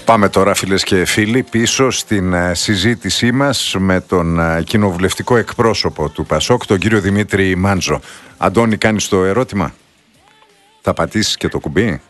Πάμε τώρα, φίλες και φίλοι, πίσω στην συζήτησή μας με τον κοινοβουλευτικό εκπρόσωπο του ΠΑΣΟΚ, τον κύριο Δημήτρη Μάντζο. Αντώνη, κάνεις το ερώτημα? Θα πατήσεις και το κουμπί?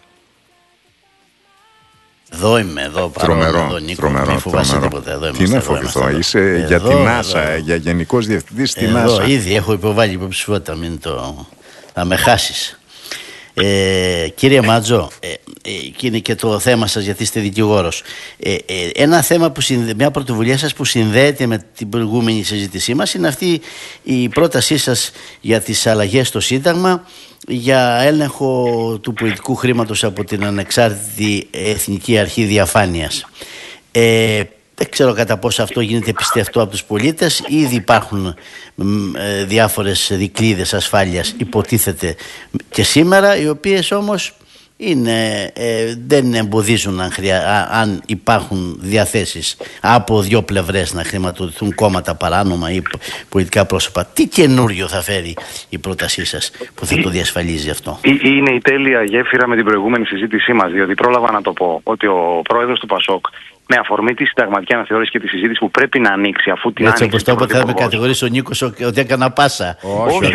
Εδώ είμαι, εδώ τρομερό, Νίκο, μην φοβάσαι τίποτα. Εδώ τι είναι φοβηθώ, είσαι για την NASA, για γενικός διευθυντής στην NASA. Ήδη έχω υποβάλει υποψηφιότητα, μην θα με χάσεις. Κύριε Μάντζο, και είναι και το θέμα σας γιατί είστε δικηγόρος. Ένα θέμα μια πρωτοβουλία σας που συνδέεται με την προηγούμενη συζήτησή μας είναι αυτή η πρότασή σας για τις αλλαγές στο Σύνταγμα, για έλεγχο του πολιτικού χρήματος από την ανεξάρτητη Εθνική Αρχή Διαφάνειας. Δεν ξέρω κατά πόσο αυτό γίνεται πιστευτό από τους πολίτες. Ήδη υπάρχουν διάφορες δικλείδες ασφάλειας, υποτίθεται και σήμερα, οι οποίες όμως δεν εμποδίζουν αν υπάρχουν διαθέσεις από δύο πλευρές να χρηματοδοτηθούν κόμματα παράνομα ή πολιτικά πρόσωπα. Τι καινούριο θα φέρει η πρότασή σας που θα το διασφαλίζει αυτό? Είναι η τέλεια γέφυρα με την προηγούμενη συζήτησή μας, διότι πρόλαβα να το πω ότι ο πρόεδρος του ΠΑΣΟΚ, με αφορμή τη συνταγματική αναθεώρηση και τη συζήτηση που πρέπει να ανοίξει αφού την άνοιξε. Έτσι όπως το είπα, θα με κατηγορήσει ο Νίκος ότι έκανα πάσα. Όχι.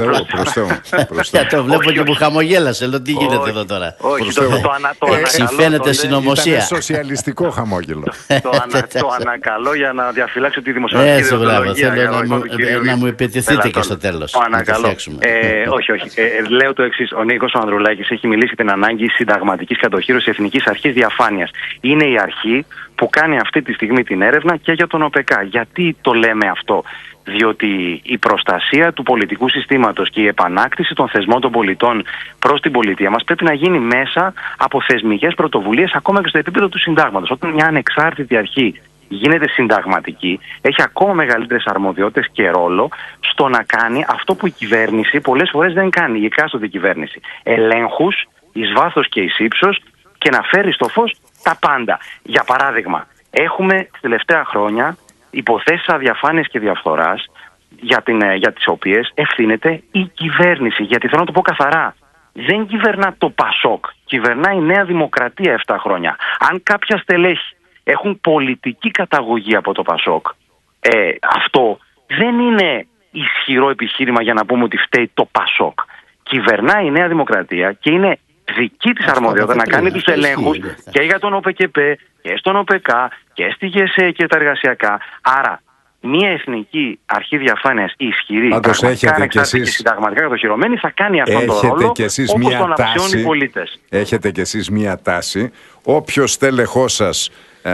Το βλέπω και μου χαμογέλασε. Λέω τι γίνεται εδώ τώρα. Όχι, έτσι φαίνεται συνωμοσία. Ήταν σοσιαλιστικό χαμόγελο. Το ανακαλώ για να διαφυλάξω τη δημοσιογραφική ιδεολογία. Θέλω να μου επιτεθείτε και στο τέλος. Το ανακαλώ. Όχι. Λέω το εξής. Ο Νίκος ο Ανδρουλάκης έχει μιλήσει την ανάγκη συνταγματικής κατοχήρωσης Εθνικής Αρχής Διαφάνειας. Είναι η αρχή που κάνει αυτή τη στιγμή την έρευνα και για τον ΟΠΕΚΑ. Γιατί το λέμε αυτό? Διότι η προστασία του πολιτικού συστήματος και η επανάκτηση των θεσμών των πολιτών προς την πολιτεία μας πρέπει να γίνει μέσα από θεσμικές πρωτοβουλίες, ακόμα και στο επίπεδο του συντάγματος. Όταν μια ανεξάρτητη αρχή γίνεται συνταγματική, έχει ακόμα μεγαλύτερες αρμοδιότητες και ρόλο στο να κάνει αυτό που η κυβέρνηση πολλές φορές δεν κάνει, η εκάστοτε κυβέρνηση. Ελέγχους εις βάθος και εις ύψος και να φέρει στο φως τα πάντα. Για παράδειγμα, έχουμε τις τελευταία χρόνια υποθέσεις αδιαφάνειας και διαφθοράς για τις οποίες ευθύνεται η κυβέρνηση. Γιατί θέλω να το πω καθαρά, δεν κυβερνά το ΠΑΣΟΚ, κυβερνά η Νέα Δημοκρατία 7 χρόνια. Αν κάποια στελέχη έχουν πολιτική καταγωγή από το ΠΑΣΟΚ, αυτό δεν είναι ισχυρό επιχείρημα για να πούμε ότι φταίει το ΠΑΣΟΚ. Κυβερνά η Νέα Δημοκρατία και είναι δική της αρμοδιότητα να κάνει τους ελέγχους και για τον ΟΠΕΚΕΠ και στον ΟΠΕΚΑ και στη ΓΕΣΕ και τα εργασιακά. Άρα, μια Εθνική Αρχή Διαφάνειας ισχυρή, πραγματικά και συνταγματικά κατοχυρωμένη, θα κάνει αυτόν τον ρόλο όπως τον αξιώνουν οι πολίτες. Έχετε κι εσείς μια τάση, όποιος τέλεχός σας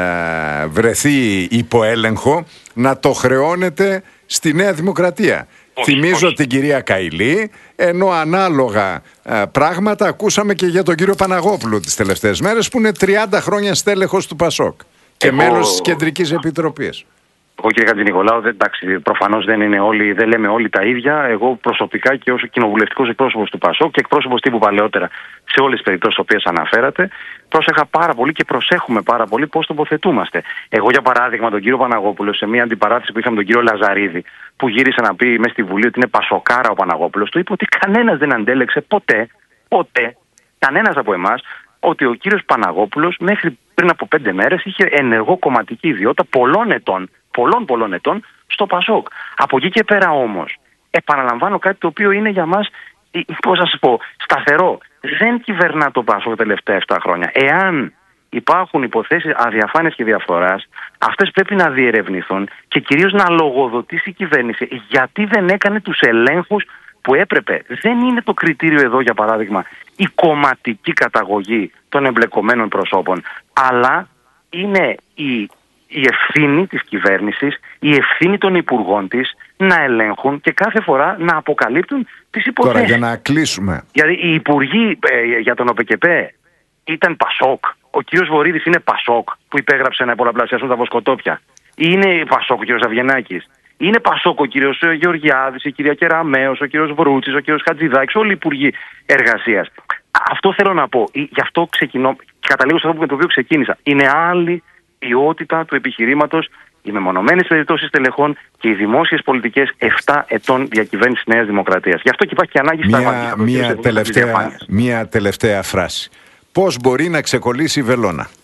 βρεθεί υπό έλεγχο, να το χρεώνετε στη Νέα Δημοκρατία. Θυμίζω την κυρία Καηλή, ενώ ανάλογα πράγματα ακούσαμε και για τον κύριο Παναγόπουλο τις τελευταίες μέρες, που είναι 30 χρόνια στέλεχος του ΠΑΣΟΚ και μέλος της Κεντρικής Επιτροπής. Εγώ, κύριε Χατζηνικολάου, εντάξει, προφανώς δεν λέμε όλοι τα ίδια. Εγώ προσωπικά και ως κοινοβουλευτικός εκπρόσωπος του ΠΑΣΟΚ και εκπρόσωπος τύπου παλαιότερα σε όλες τις περιπτώσεις τις οποίες αναφέρατε, πρόσεχα πάρα πολύ και προσέχουμε πάρα πολύ πώς τοποθετούμαστε. Εγώ, για παράδειγμα, τον κύριο Παναγόπουλο, σε μια αντιπαράθεση που είχαμε τον κύριο Λαζαρίδη, που γύρισε να πει μέσα στη Βουλή ότι είναι πασοκάρα ο Παναγόπουλος, του είπε ότι κανένας δεν αντέλεξε ποτέ, κανένας από εμάς, ότι ο κύριος Παναγόπουλος μέχρι πριν από 5 μέρες είχε ενεργό κομματική ιδιότητα πολλών ετών στο ΠΑΣΟΚ. Από εκεί και πέρα όμως, επαναλαμβάνω κάτι το οποίο είναι για μας, σταθερό. Δεν κυβερνά το ΠΑΣΟΚ τα τελευταία 7 χρόνια. Εάν υπάρχουν υποθέσεις αδιαφάνειας και διαφθοράς, αυτές πρέπει να διερευνηθούν και κυρίως να λογοδοτήσει η κυβέρνηση γιατί δεν έκανε τους ελέγχους που έπρεπε. Δεν είναι το κριτήριο εδώ, για παράδειγμα, η κομματική καταγωγή των εμπλεκομένων προσώπων, αλλά είναι η ευθύνη της κυβέρνησης, η ευθύνη των υπουργών της να ελέγχουν και κάθε φορά να αποκαλύπτουν τις υποθέσεις. Τώρα, για να κλείσουμε. Δηλαδή, οι υπουργοί για τον ΟΠΕΚΕΠ ήταν ΠΑΣΟΚ. Ο κύριος Βορίδης είναι ΠΑΣΟΚ που υπέγραψε να πολλαπλασιαστούν τα βοσκοτόπια. Είναι ΠΑΣΟΚ ο κύριος Αβγενάκης. Είναι ΠΑΣΟΚ ο κύριος Γεωργιάδης, η κυρία Κεραμέως, ο κύριος Βρούτσης, ο κύριος Χατζηδάκης, όλοι οι υπουργοί εργασίας. Αυτό θέλω να πω. Γι' αυτό ξεκινώ και καταλήγω σε αυτό με το οποίο ξεκίνησα. Είναι άλλη ποιότητα του επιχειρήματος, οι μεμονωμένες περιπτώσεις τελεχών και οι δημόσιες πολιτικές 7 ετών διακυβέρνησης Νέας Δημοκρατίας. Γι' αυτό και υπάρχει και ανάγκη μια τελευταία φράση. Πώς μπορεί να ξεκολλήσει η βελόνα?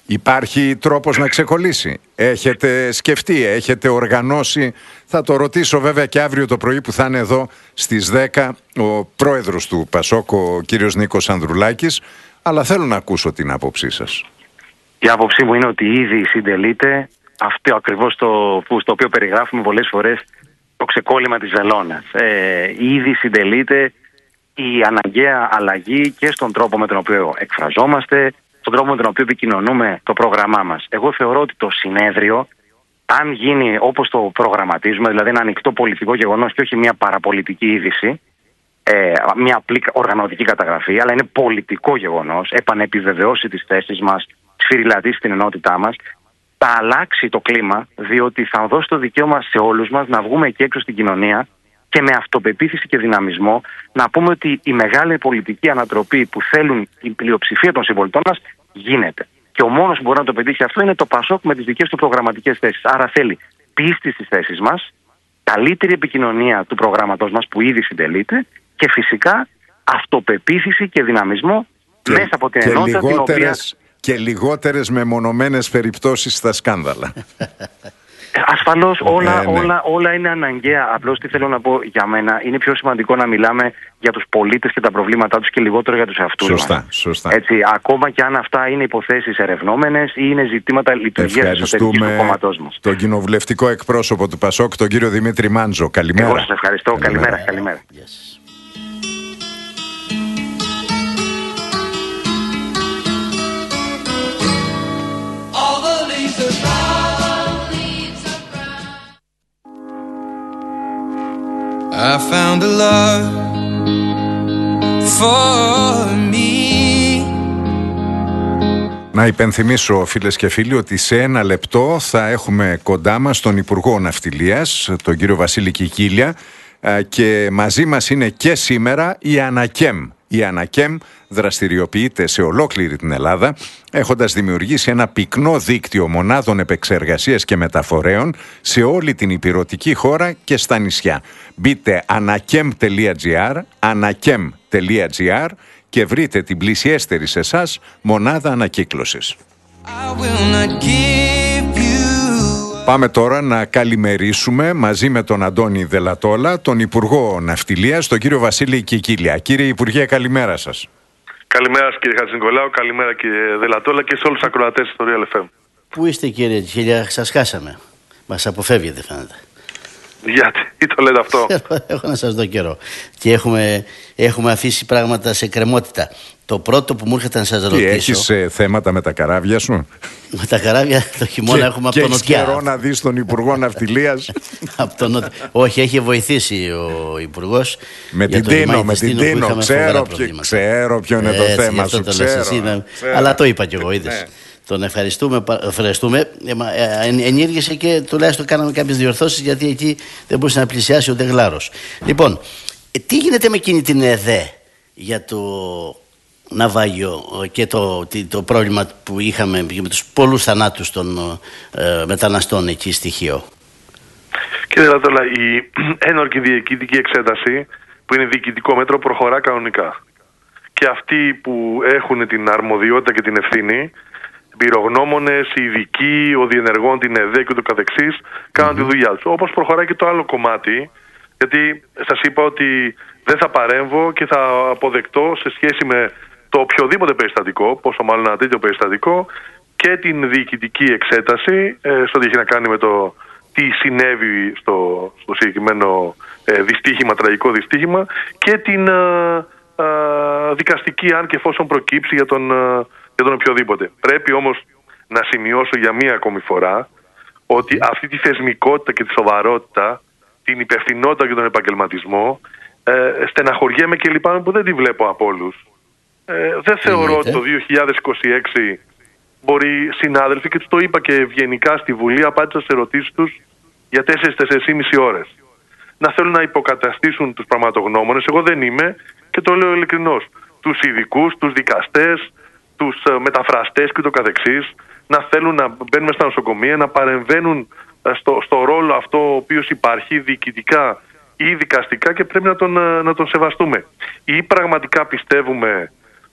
Υπάρχει τρόπος να ξεκολλήσει? Έχετε σκεφτεί, έχετε οργανώσει? Θα το ρωτήσω βέβαια και αύριο το πρωί που θα είναι εδώ στις 10 ο πρόεδρος του ΠΑΣΟΚ, ο κύριος Νίκος Ανδρουλάκης, αλλά θέλω να ακούσω την άποψή σας. Η άποψή μου είναι ότι ήδη συντελείται αυτό ακριβώς στο οποίο περιγράφουμε πολλές φορές, το ξεκόλλημα της βελόνας. Ήδη συντελείται η αναγκαία αλλαγή και στον τρόπο με τον οποίο εκφραζόμαστε, στον τρόπο με τον οποίο επικοινωνούμε το πρόγραμμά μας. Εγώ θεωρώ ότι το συνέδριο, αν γίνει όπως το προγραμματίζουμε, δηλαδή ένα ανοιχτό πολιτικό γεγονός και όχι μια παραπολιτική είδηση, μια απλή οργανωτική καταγραφή, αλλά είναι πολιτικό γεγονός, επανεπιβεβαιώσει τις θέσεις μας, σφυριλατήσει την ενότητά μας, θα αλλάξει το κλίμα, διότι θα δώσει το δικαίωμα σε όλους μας να βγούμε εκεί έξω στην κοινωνία και με αυτοπεποίθηση και δυναμισμό να πούμε ότι η μεγάλη πολιτική ανατροπή που θέλουν η πλειοψηφία των συμπολιτών μας γίνεται. Και ο μόνος που μπορεί να το πετύχει αυτό είναι το ΠΑΣΟΚ με τις δικές του προγραμματικές θέσεις. Άρα θέλει πίστη στις θέσεις μας, καλύτερη επικοινωνία του προγράμματος μας που ήδη συντελείται και φυσικά αυτοπεποίθηση και δυναμισμό μέσα από την ενότητα την οποία... Και λιγότερες μεμονωμένες περιπτώσεις στα σκάνδαλα. Ασφαλώς όλα είναι αναγκαία. Απλώς τι θέλω να πω για μένα, είναι πιο σημαντικό να μιλάμε για τους πολίτες και τα προβλήματά τους και λιγότερο για τους εαυτούς μας. Σωστά. Έτσι, ακόμα και αν αυτά είναι υποθέσεις ερευνόμενες ή είναι ζητήματα λειτουργίας εσωτερικής του κόμματός μας. Τον κοινοβουλευτικό εκπρόσωπο του ΠΑΣΟΚ, τον κύριο Δημήτρη Μάντζο. Καλημέρα. Εγώ σας ευχαριστώ. Καλημέρα. Yes. I found a love for me. Να υπενθυμίσω, φίλες και φίλοι, ότι σε ένα λεπτό θα έχουμε κοντά μας τον Υπουργό Ναυτιλίας, τον κύριο Βασίλη Κικίλια, και μαζί μας είναι και σήμερα η Ανακέμ. Η Ανακέμ δραστηριοποιείται σε ολόκληρη την Ελλάδα, έχοντας δημιουργήσει ένα πυκνό δίκτυο μονάδων επεξεργασίας και μεταφορέων σε όλη την ηπειρωτική χώρα και στα νησιά. Μπείτε anakem.gr και βρείτε την πλησιέστερη σε εσάς μονάδα ανακύκλωσης. Πάμε τώρα να καλημερίσουμε μαζί με τον Αντώνη Δελατόλα, τον Υπουργό Ναυτιλίας, τον κύριο Βασίλη Κικίλια. Κύριε Υπουργέ, καλημέρα σας. Καλημέρα κύριε Χατζηνικολάου, καλημέρα κύριε Δελατόλα και σε όλους τους ακροατές του Real FM. Πού είστε κύριε Κικίλια, σας χάσαμε. Μας αποφεύγετε φαίνεται. Γιατί, τι το λέτε αυτό? Έχω να σας δω καιρό. Και έχουμε αφήσει πράγματα σε κρεμότητα. Το πρώτο που μου έρχεται να σας ρωτήσω... Έχεις θέματα με τα καράβια σου? Με τα καράβια το χειμώνα έχουμε από τον Νοτιά. Και έχεις καιρό να δεις τον Υπουργό Ναυτιλίας? Όχι, έχει βοηθήσει ο Υπουργός. Με την Τίνο, ξέρω ποιο είναι το θέμα σου. Αλλά το είπα κι εγώ, είδες. Τον ευχαριστούμε. Ενήργησε και τουλάχιστον κάναμε κάποιες διορθώσεις, γιατί εκεί δεν μπορούσε να πλησιάσει ούτε γλάρος. Λοιπόν, τι γίνεται με εκείνη την ΕΔΕ για το ναυάγιο και το πρόβλημα που είχαμε με τους πολλούς θανάτους των μεταναστών εκεί στοιχείο? Κύριε Λατόλα, η ένορκη διοικητική εξέταση, που είναι διοικητικό μέτρο, προχωρά κανονικά. Και αυτοί που έχουν την αρμοδιότητα και την ευθύνη, πυρογνώμονες, ειδικοί, ο διενεργών, την ΕΔΕ και ούτω καθεξής, κάνουν τη δουλειά τους. Όπως προχωράει και το άλλο κομμάτι, γιατί σας είπα ότι δεν θα παρέμβω και θα αποδεκτώ σε σχέση με το οποιοδήποτε περιστατικό, πόσο μάλλον ένα τέτοιο περιστατικό, και την διοικητική εξέταση, στο τι έχει να κάνει με το τι συνέβη στο συγκεκριμένο δυστύχημα, τραγικό δυστύχημα, και την δικαστική, αν και εφόσον προκύψει, για τον οποιοδήποτε. Πρέπει όμως να σημειώσω για μία ακόμη φορά ότι αυτή τη θεσμικότητα και τη σοβαρότητα, την υπευθυνότητα και τον επαγγελματισμό, στεναχωριέμαι και λυπάμαι που δεν τη βλέπω από όλους. Δεν θεωρώ ότι το 2026 μπορεί συνάδελφοι, και τους το είπα και ευγενικά στη Βουλή, απάντησα σε ερωτήσεις τους για 4-4,5 ώρες, να θέλουν να υποκαταστήσουν τους πραγματογνώμονες. Εγώ δεν είμαι, και το λέω ειλικρινώς, τους ειδικούς, τους δικαστές, τους μεταφραστές και το καθεξής, να θέλουν να μπαίνουν στα νοσοκομεία, να παρεμβαίνουν στο ρόλο αυτό ο οποίος υπάρχει διοικητικά ή δικαστικά, και πρέπει να τον σεβαστούμε. Ή πραγματικά πιστεύουμε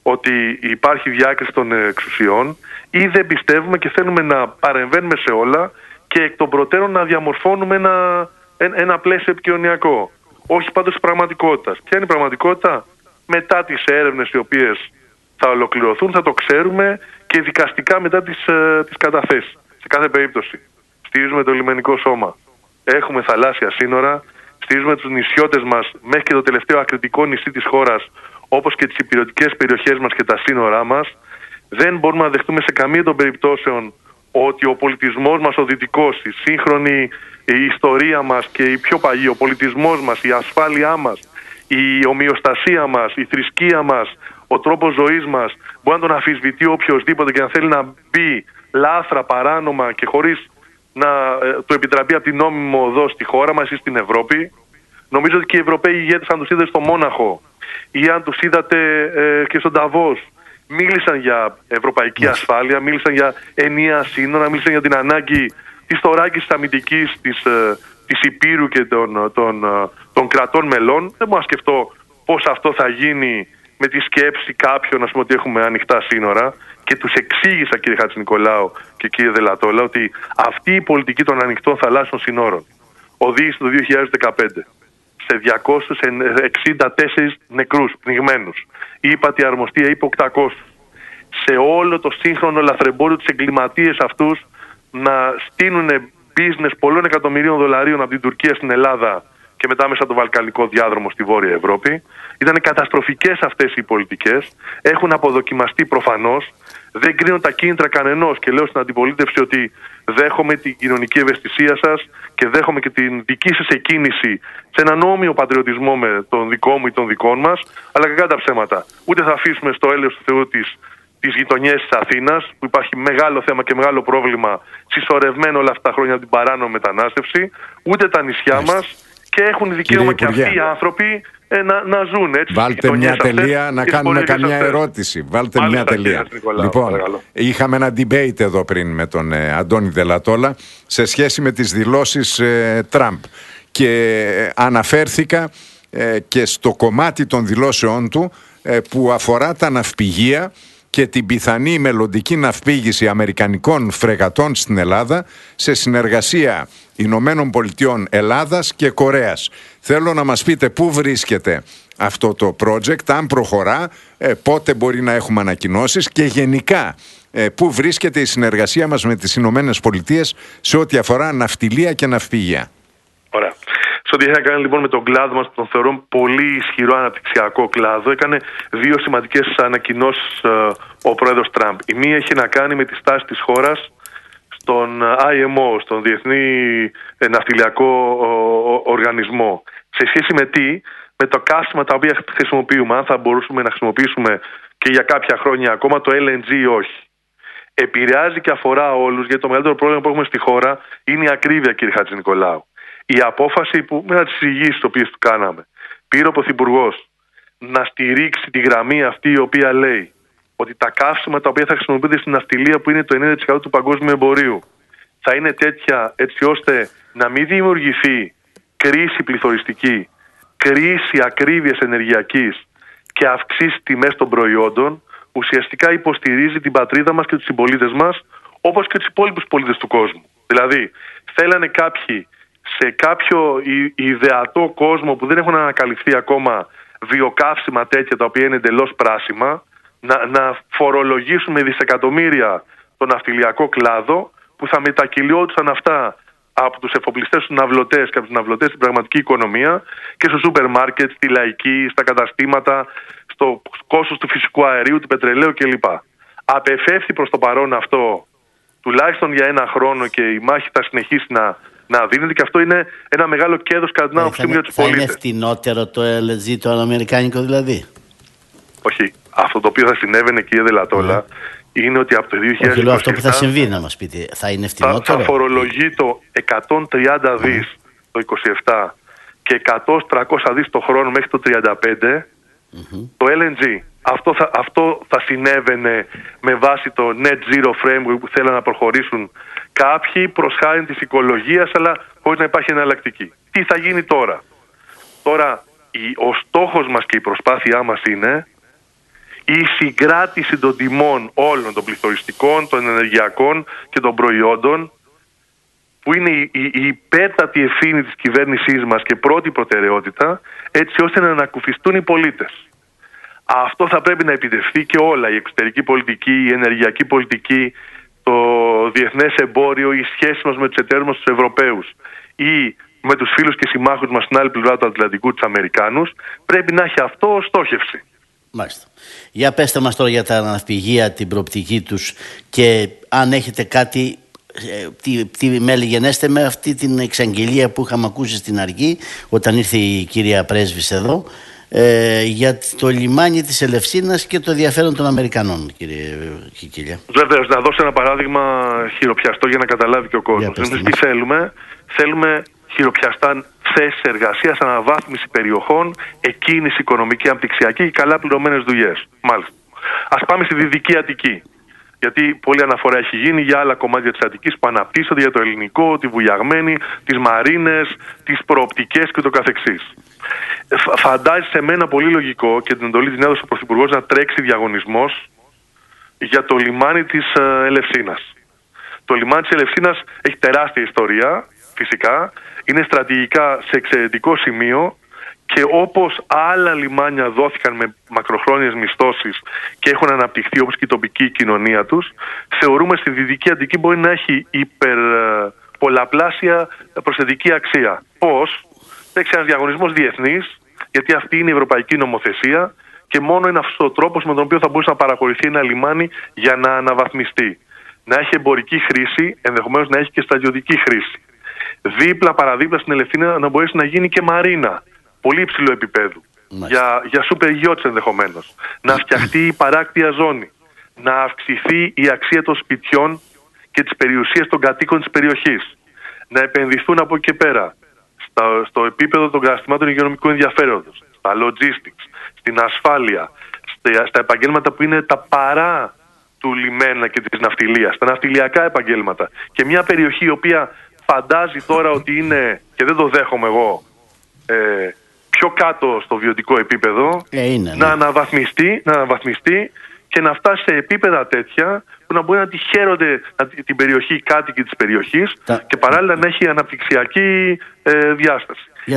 ότι υπάρχει διάκριση των εξουσιών, ή δεν πιστεύουμε και θέλουμε να παρεμβαίνουμε σε όλα και εκ των προτέρων να διαμορφώνουμε ένα πλαίσιο επικοινωνιακό. Όχι πάντως της πραγματικότητας. Ποια είναι η πραγματικότητα? Μετά τις έρευνες οι οποίες θα ολοκληρωθούν θα το ξέρουμε, και δικαστικά μετά τις καταθέσεις. Σε κάθε περίπτωση στηρίζουμε το λιμενικό σώμα. Έχουμε θαλάσσια σύνορα, στηρίζουμε τους νησιώτες μας μέχρι και το τελευταίο ακριτικό νησί της χώρας, όπως και τις υπηρετικές περιοχές μας και τα σύνορά μας. Δεν μπορούμε να δεχτούμε σε καμία των περιπτώσεων ότι ο πολιτισμός μας ο δυτικός, η σύγχρονη η ιστορία μας και η πιο παλιή, ο πολιτισμός μας, η ασφάλειά μας, η ομοιοστασία μας, η θρησκεία μας, ο τρόπος ζωής μας μπορεί να τον αμφισβητεί οποιοσδήποτε και να θέλει να μπει λάθρα, παράνομα και χωρίς να το επιτραπεί από την νόμιμη οδό στη χώρα μας ή στην Ευρώπη. Νομίζω ότι και οι Ευρωπαίοι ηγέτες, αν τους είδατε στο Μόναχο ή αν τους είδατε και στον Νταβός, μίλησαν για ευρωπαϊκή ασφάλεια, μίλησαν για ενιαία σύνορα, μίλησαν για την ανάγκη της θωράκισης αμυντικής της Υπήρου και των κρατών μελών. Δεν μπορώ να σκεφτώ πώς αυτό θα γίνει με τη σκέψη κάποιων, ας πούμε, ότι έχουμε ανοιχτά σύνορα, και τους εξήγησα, κύριε Χατζηνικολάου και κύριε Δελατόλα, ότι αυτή η πολιτική των ανοιχτών θαλάσσιων σύνορων οδήγησε το 2015 σε 264 νεκρούς πνιγμένους. Είπατε η αρμοστία είπε 800. Σε όλο το σύγχρονο λαθρεμπόριο, τους εγκληματίες αυτούς να στείλουν business πολλών εκατομμυρίων δολαρίων από την Τουρκία στην Ελλάδα και μετά μέσα το Βαλκανικό διάδρομο στη Βόρεια Ευρώπη. Ήταν καταστροφικές αυτές οι πολιτικές. Έχουν αποδοκιμαστεί προφανώς. Δεν κρίνω τα κίνητρα κανενός και λέω στην αντιπολίτευση ότι δέχομαι την κοινωνική ευαισθησία σας και δέχομαι και την δική σας εκκίνηση σε έναν όμοιο πατριωτισμό με τον δικό μου ή των δικών μας, αλλά κακά τα ψέματα. Ούτε θα αφήσουμε στο έλεος του Θεού τις γειτονιές της Αθήνας, που υπάρχει μεγάλο θέμα και μεγάλο πρόβλημα συσσωρευμένο όλα αυτά τα χρόνια από την παράνομη μετανάστευση, ούτε τα νησιά μας, και έχουν δικαίωμα και αυτοί οι άνθρωποι να ζουν έτσι. Βάλτε μια τελεία να κάνουμε καμιά ερώτηση. Βάλτε μια τελεία. Λοιπόν, παρακαλώ. Είχαμε ένα debate εδώ πριν με τον Αντώνη Δελατόλα σε σχέση με τις δηλώσεις Τραμπ και αναφέρθηκα και στο κομμάτι των δηλώσεών του που αφορά τα ναυπηγεία και την πιθανή μελλοντική ναυπήγηση αμερικανικών φρεγατών στην Ελλάδα σε συνεργασία Ηνωμένων Πολιτειών, Ελλάδας και Κορέας. Θέλω να μας πείτε πού βρίσκεται αυτό το project, αν προχωρά, πότε μπορεί να έχουμε ανακοινώσεις και γενικά πού βρίσκεται η συνεργασία μας με τις Ηνωμένες Πολιτείες σε ό,τι αφορά ναυτιλία και ναυπηγεία. Ωραία. Σε ό,τι έχει να κάνει λοιπόν με τον κλάδο μας, τον θεωρώ πολύ ισχυρό αναπτυξιακό κλάδο, έκανε δύο σημαντικές ανακοινώσεις ο πρόεδρος Τραμπ. Η μία έχει να κάνει με τη στάση της χώρας στον IMO, στον Διεθνή Ναυτιλιακό Οργανισμό. Σε σχέση με τι? Με τα καύσιμα τα οποία χρησιμοποιούμε, αν θα μπορούσαμε να χρησιμοποιήσουμε και για κάποια χρόνια ακόμα το LNG ή όχι. Επηρεάζει και αφορά όλους, γιατί το μεγαλύτερο πρόβλημα που έχουμε στη χώρα είναι η ακρίβεια, κύριε Χατζηνικολάου. Η απόφαση που, μετά τις εισηγήσεις τις οποίες του κάναμε, πήρε ο Πρωθυπουργός να στηρίξει τη γραμμή αυτή η οποία λέει ότι τα καύσιμα τα οποία θα χρησιμοποιούνται στην ναυτιλία, που είναι το 90% του παγκόσμιου εμπορίου, θα είναι τέτοια έτσι ώστε να μην δημιουργηθεί κρίση πληθωριστική, κρίση ακρίβειας ενεργειακής και αυξήσει τιμές των προϊόντων, ουσιαστικά υποστηρίζει την πατρίδα μας και τους συμπολίτες μας, όπως και τους υπόλοιπους πολίτες του κόσμου. Δηλαδή, θέλανε κάποιοι σε κάποιο ιδεατό κόσμο που δεν έχουν ανακαλυφθεί ακόμα βιοκαύσιμα τέτοια τα οποία είναι εντελώς πράσιμα, να φορολογήσουν με δισεκατομμύρια τον ναυτιλιακό κλάδο, που θα μετακυλιόντουσαν αυτά από τους εφοπλιστές στους ναυλωτές και από τους ναυλωτές στην πραγματική οικονομία και στο σούπερ μάρκετ, στη λαϊκή, στα καταστήματα, στο κόστος του φυσικού αερίου, του πετρελαίου κλπ. Απεφεύθη προς το παρόν αυτό τουλάχιστον για ένα χρόνο και η μάχη θα συνεχίσει να δίνεται, και αυτό είναι ένα μεγάλο κέρδος κατά την άποψή μου για τους πολίτες. Θα είναι φτηνότερο το LNG, το αμερικάνικο δηλαδή? Όχι. Αυτό το οποίο θα συνέβαινε, κύριε Δελατόλα, είναι ότι από το 2027... Όχι, λέω αυτό που θα συμβεί, να μας πείτε. Θα είναι φτηνότερο? Θα φορολογεί το 130 δις το 27 και 100-300 δις το χρόνο μέχρι το 35 το LNG. Αυτό θα συνέβαινε με βάση το Net Zero Framework που θέλουν να προχωρήσουν κάποιοι προς χάρη της οικολογίας, αλλά χωρίς να υπάρχει εναλλακτική. Τι θα γίνει τώρα? Τώρα ο στόχος μας και η προσπάθειά μας είναι η συγκράτηση των τιμών όλων των πληθωριστικών, των ενεργειακών και των προϊόντων, που είναι η υπέρτατη ευθύνη της κυβέρνησής μας και πρώτη προτεραιότητα, έτσι ώστε να ανακουφιστούν οι πολίτες. Αυτό θα πρέπει να επιτευχθεί και όλα, η εξωτερική πολιτική, η ενεργειακή πολιτική, το διεθνές εμπόριο, η σχέση μας με τους εταίρους μας, τους Ευρωπαίους ή με τους φίλους και συμμάχους μας στην άλλη πλευρά του Ατλαντικού, τους Αμερικάνους, πρέπει να έχει αυτό ως στόχευση. Μάλιστα. Για πέστε μας τώρα για τα ναυπηγεία, την προοπτική τους και αν έχετε κάτι, με λιγενέστε με αυτή την εξαγγελία που είχαμε ακούσει στην αρχή όταν ήρθε η κυρία Πρέσβης εδώ, για το λιμάνι της Ελευσίνας και το ενδιαφέρον των Αμερικανών, κύριε Κικίλια. Βεβαίως, να δώσω ένα παράδειγμα χειροπιαστό για να καταλάβει και ο κόσμος. Εμείς τι θέλουμε? Θέλουμε χειροπιαστά θέσεις εργασίας, αναβάθμιση περιοχών, εκκίνηση οικονομική, αναπτυξιακή και καλά πληρωμένες δουλειές. Μάλιστα. Ας πάμε στη Δυτική Αττική. Γιατί πολλή αναφορά έχει γίνει για άλλα κομμάτια της Αττικής που αναπτύσσονται, για το ελληνικό, τη βουλιαγμένη, τις μαρίνες, τις προοπτικές και το καθεξής. Φαντάζει σε μένα πολύ λογικό και την εντολή την έδωσε ο Πρωθυπουργός να τρέξει διαγωνισμός για το λιμάνι της Ελευσίνας. Το λιμάνι της Ελευσίνας έχει τεράστια ιστορία, φυσικά, είναι στρατηγικά σε εξαιρετικό σημείο και όπως άλλα λιμάνια δόθηκαν με μακροχρόνιες μισθώσεις και έχουν αναπτυχθεί όπως και η τοπική κοινωνία τους, θεωρούμε στη Δυτική Αττική μπορεί να έχει πολλαπλάσια προσθετική αξία. Πώς? Έχει ένας διαγωνισμός διεθνής, γιατί αυτή είναι η ευρωπαϊκή νομοθεσία και μόνο είναι αυτός ο τρόπος με τον οποίο θα μπορούσε να παραχωρηθεί ένα λιμάνι για να αναβαθμιστεί. Να έχει εμπορική χρήση, ενδεχομένως να έχει και στρατιωτική χρήση. Δίπλα, παραδίπλα στην Ελευθερία να μπορέσει να γίνει και μαρίνα πολύ υψηλού επίπεδου. Για σούπερ γιότς ενδεχομένως. Να φτιαχτεί η παράκτια ζώνη. Να αυξηθεί η αξία των σπιτιών και της περιουσίας των κατοίκων της περιοχής. Να επενδυθούν από εκεί και πέρα στο επίπεδο των καταστημάτων υγειονομικού ενδιαφέροντος, στα logistics, στην ασφάλεια, στα επαγγέλματα που είναι τα παρά του λιμένα και της ναυτιλίας, στα ναυτιλιακά επαγγέλματα. Και μια περιοχή η οποία φαντάζει τώρα ότι είναι, και δεν το δέχομαι εγώ, πιο κάτω στο βιωτικό επίπεδο, να αναβαθμιστεί και να φτάσει σε επίπεδα τέτοια που να μπορεί να τη χαίρονται την περιοχή, οι κάτοικοι της περιοχής και παράλληλα να έχει αναπτυξιακή διάσταση. Για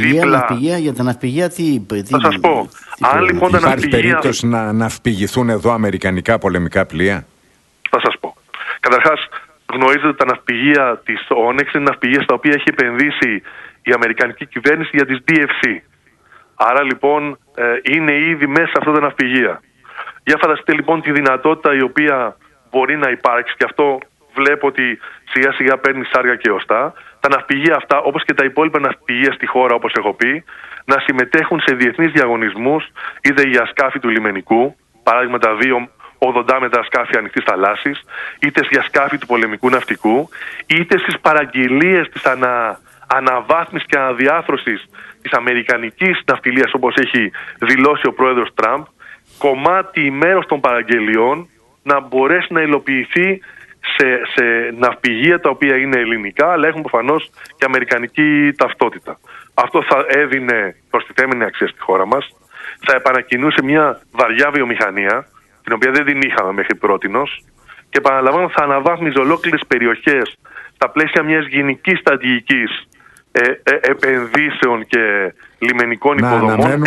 τα ναυπηγεία τι θα σας πω. Αν λοιπόν τα υπάρχει περίπτωση να ναυπηγηθούν εδώ αμερικανικά πολεμικά πλοία? Θα σας πω. Καταρχάς, γνωρίζετε τα ναυπηγεία της Onyx είναι ναυπηγεία στα οποία έχει επενδύσει η αμερικανική κυβέρνηση για τις DFC. Άρα λοιπόν είναι ήδη μέσα αυτά τα ναυπηγεία. Για φανταστείτε λοιπόν τη δυνατότητα η οποία μπορεί να υπάρξει, και αυτό βλέπω ότι σιγά σιγά παίρνει σάρκα και οστά, τα ναυπηγεία αυτά όπως και τα υπόλοιπα ναυπηγεία στη χώρα, όπως έχω πει, να συμμετέχουν σε διεθνείς διαγωνισμούς, είτε για σκάφη του λιμενικού, παράδειγμα τα 2 80 μέτρα σκάφη ανοιχτής θαλάσσης, είτε για σκάφη του πολεμικού ναυτικού, είτε στις παραγγελίες της αναβάθμισης και αναδιάθρωσης της αμερικανικής ναυτιλίας, όπως έχει δηλώσει ο πρόεδρος Τραμπ, κομμάτι μέρος των παραγγελιών να μπορέσει να υλοποιηθεί σε ναυπηγεία τα οποία είναι ελληνικά, αλλά έχουν προφανώς και αμερικανική ταυτότητα. Αυτό θα έδινε προστιθέμενη αξία στη χώρα μας, θα επανακινούσε μια βαριά βιομηχανία, την οποία δεν την είχαμε μέχρι πρότινος, και επαναλαμβάνω θα αναβάθμιζε ολόκληρες περιοχές στα πλαίσια μιας γενικής στρατηγικής επενδύσεων και λιμενικών υποδομών.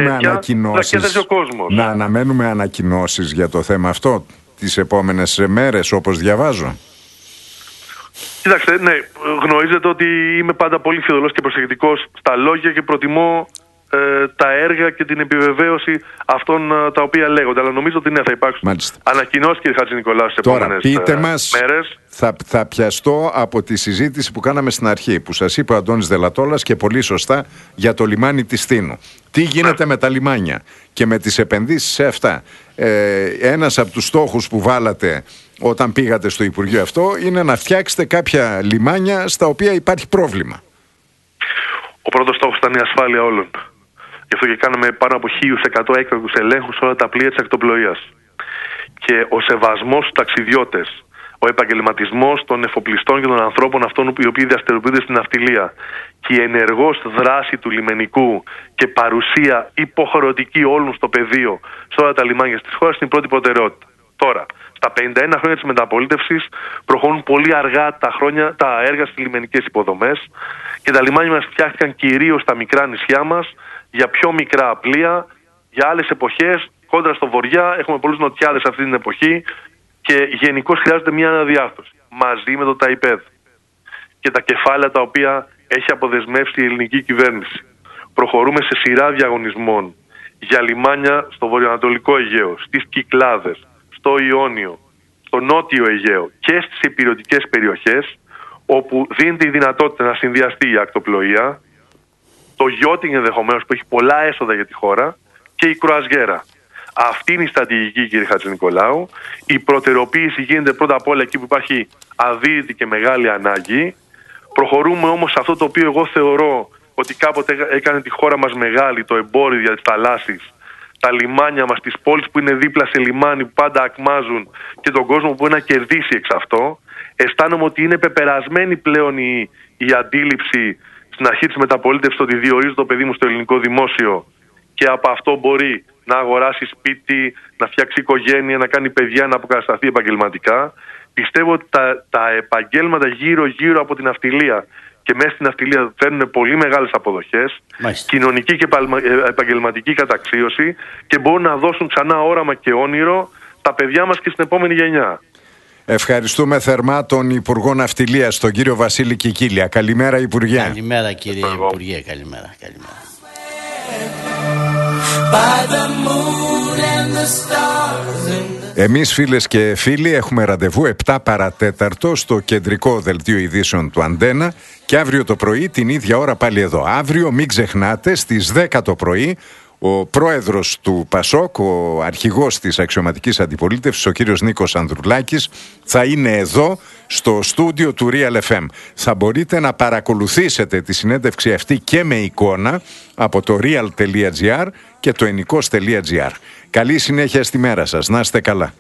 Να αναμένουμε ανακοινώσεις για το θέμα αυτό τις επόμενες μέρες, όπως διαβάζω. Κοιτάξτε, ναι, γνωρίζετε ότι είμαι πάντα πολύ φιδωλός και προσεκτικός στα λόγια και προτιμώ τα έργα και την επιβεβαίωση αυτών τα οποία λέγονται. Αλλά νομίζω ότι ναι, θα υπάρξουν ανακοινώσεις, κύριε Χατζηνικολάου, στις επόμενες μέρες. Θα πιαστώ από τη συζήτηση που κάναμε στην αρχή, που σας είπε ο Αντώνης Δελατόλας και πολύ σωστά για το λιμάνι της Στήνου. Τι γίνεται με τα λιμάνια και με τις επενδύσεις σε αυτά? Ένας από τους στόχους που βάλατε όταν πήγατε στο Υπουργείο αυτό είναι να φτιάξετε κάποια λιμάνια στα οποία υπάρχει πρόβλημα. Ο πρώτος στόχος ήταν η ασφάλεια όλων. Γι' αυτό και κάναμε πάνω από 1.100 έκτακτους ελέγχους σε όλα τα πλοία της ακτοπλοείας. Και ο σεβασμός στους ταξιδιώτες, ο επαγγελματισμός των εφοπλιστών και των ανθρώπων αυτών οι οποίοι δραστηριοποιούνται στην ναυτιλία και η ενεργός δράση του λιμενικού και παρουσία υποχρεωτική όλων στο πεδίο σε όλα τα λιμάνια της χώρας είναι η πρώτη προτεραιότητα. Τώρα, στα 51 χρόνια της μεταπολίτευσης προχωρούν πολύ αργά τα έργα στις λιμενικές υποδομές και τα λιμάνια μας φτιάχτηκαν κυρίως στα μικρά νησιά μας για πιο μικρά πλοία, για άλλες εποχές. Κόντρα στο βορρά έχουμε πολλούς νοτιάδες αυτή την εποχή και γενικώς χρειάζεται μια αναδιάρθρωση μαζί με το ΤΑΙΠΕΔ και τα κεφάλαια τα οποία έχει αποδεσμεύσει η ελληνική κυβέρνηση. Προχωρούμε σε σειρά διαγωνισμών για λιμάνια στο βορειοανατολικό Αιγαίο, στις Κυκλάδες, στο Ιόνιο, στο νότιο Αιγαίο και στις ηπειρωτικές περιοχές, όπου δίνεται η δυνατότητα να συνδυαστεί η ακτοπλοεία, το γιότινγκ ενδεχομένως που έχει πολλά έσοδα για τη χώρα και η κρουαζιέρα. Αυτή είναι η στρατηγική, κύριε Χατζηνικολάου. Η προτεραιοποίηση γίνεται πρώτα απ' όλα εκεί που υπάρχει αδύρυτη και μεγάλη ανάγκη. Προχωρούμε όμως σε αυτό το οποίο εγώ θεωρώ ότι κάποτε έκανε τη χώρα μας μεγάλη, το εμπόριο για τις θαλάσσης, τα λιμάνια μας, τις πόλεις που είναι δίπλα σε λιμάνι που πάντα ακμάζουν και τον κόσμο που μπορεί να κερδίσει εξ αυτό. Αισθάνομαι ότι είναι πεπερασμένη πλέον η αντίληψη στην αρχή της μεταπολίτευσης ότι διορίζει το παιδί μου στο ελληνικό δημόσιο και από αυτό μπορεί να αγοράσει σπίτι, να φτιάξει οικογένεια, να κάνει παιδιά, να αποκατασταθεί επαγγελματικά. Πιστεύω ότι τα επαγγέλματα γύρω-γύρω από την ναυτιλία και μέσα στην ναυτιλία φέρνουν πολύ μεγάλες αποδοχές, κοινωνική και επαγγελματική καταξίωση και μπορούν να δώσουν ξανά όραμα και όνειρο τα παιδιά μας και στην επόμενη γενιά. Ευχαριστούμε θερμά τον Υπουργό Ναυτιλίας, τον κύριο Βασίλη Κικίλια. Καλημέρα, Υπουργέ. Καλημέρα, κύριε Υπουργέ. Καλημέρα. Εμείς, φίλες και φίλοι, έχουμε ραντεβού 7 παρατέταρτο στο κεντρικό δελτίο ειδήσεων του Αντένα και αύριο το πρωί την ίδια ώρα πάλι εδώ. Αύριο μην ξεχνάτε στις 10 το πρωί ο πρόεδρος του ΠΑΣΟΚ, ο αρχηγός της αξιωματικής αντιπολίτευσης, ο κύριος Νίκος Ανδρουλάκης, θα είναι εδώ στο στούντιο του Real FM. Θα μπορείτε να παρακολουθήσετε τη συνέντευξη αυτή και με εικόνα από το real.gr και το ενικός.gr. Καλή συνέχεια στη μέρα σας. Να είστε καλά.